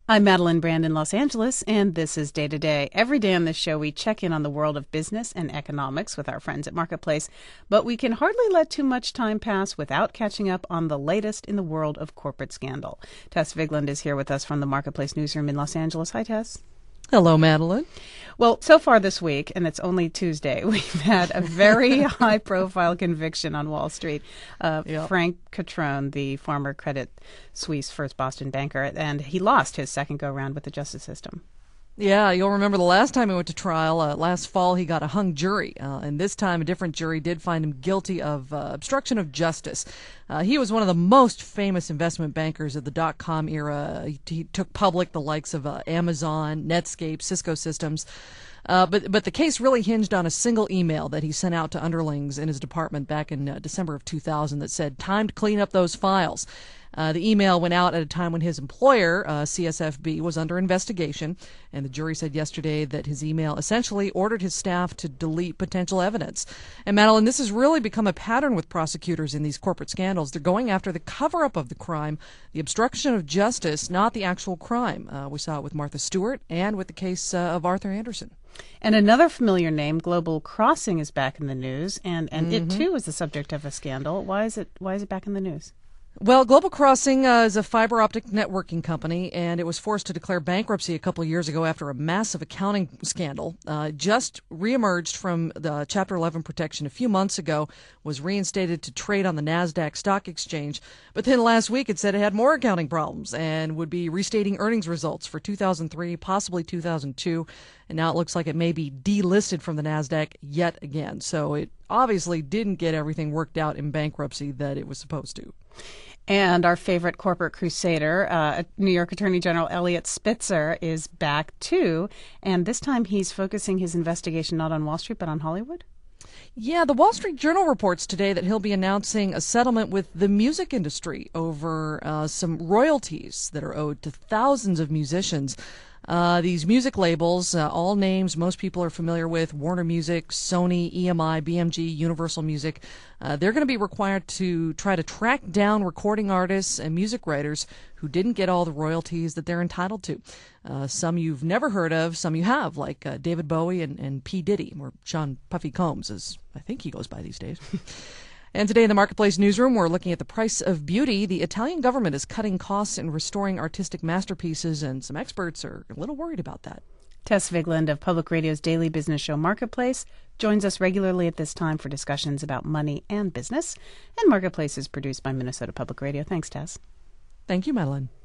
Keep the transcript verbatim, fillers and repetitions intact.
I'm Madeline Brand in Los Angeles, and this is Day to Day. Every day on this show, we check in on the world of business and economics with our friends at Marketplace, but we can hardly let too much time pass without catching up on the latest in the world of corporate scandal. Tess Vigland is here with us from the Marketplace newsroom in Los Angeles. Hi, Tess. Hello, Madeline. Well, so far this week, and it's only Tuesday, we've had a very high-profile conviction on Wall Street. Uh, yep. Frank Catrone, the former Credit Suisse First Boston banker, and he lost his second go-round with the justice system. Yeah, you'll remember the last time he went to trial, uh, last fall, he got a hung jury. Uh, and this time, a different jury did find him guilty of uh, obstruction of justice. Uh, he was one of the most famous investment bankers of the dot-com era. He, he took public the likes of uh, Amazon, Netscape, Cisco Systems. Uh, but but the case really hinged on a single email that he sent out to underlings in his department back in uh, December of two thousand that said, "Time to clean up those files." Uh, the email went out at a time when his employer, uh, C S F B, was under investigation, and the jury said yesterday that his email essentially ordered his staff to delete potential evidence. And Madeline, this has really become a pattern with prosecutors in these corporate scandals. They're going after the cover-up of the crime, the obstruction of justice, not the actual crime. Uh, we saw it with Martha Stewart and with the case uh, of Arthur Andersen. And another familiar name, Global Crossing, is back in the news, and, and mm-hmm. it too is the subject of a scandal. Why is it why is it back in the news? Well, Global Crossing uh, is a fiber optic networking company, and it was forced to declare bankruptcy a couple of years ago after a massive accounting scandal. Uh, just reemerged from the Chapter eleven protection a few months ago, was reinstated to trade on the NASDAQ stock exchange. But then last week it said it had more accounting problems and would be restating earnings results for two thousand three, possibly two thousand two. And now it looks like it may be delisted from the NASDAQ yet again. So it obviously didn't get everything worked out in bankruptcy that it was supposed to. And our favorite corporate crusader, uh, New York Attorney General Eliot Spitzer, is back too. And this time he's focusing his investigation not on Wall Street, but on Hollywood. Yeah, the Wall Street Journal reports today that he'll be announcing a settlement with the music industry over uh, some royalties that are owed to thousands of musicians. Uh, these music labels, uh, all names most people are familiar with, Warner Music, Sony, E M I, B M G, Universal Music, uh, they're going to be required to try to track down recording artists and music writers who didn't get all the royalties that they're entitled to. Uh, some you've never heard of, some you have, like uh, David Bowie and, and P. Diddy, or Sean Puffy Combs, as I think he goes by these days. And today in the Marketplace newsroom, we're looking at the price of beauty. The Italian government is cutting costs and restoring artistic masterpieces, and some experts are a little worried about that. Tess Vigland of Public Radio's daily business show Marketplace joins us regularly at this time for discussions about money and business. And Marketplace is produced by Minnesota Public Radio. Thanks, Tess. Thank you, Madeline.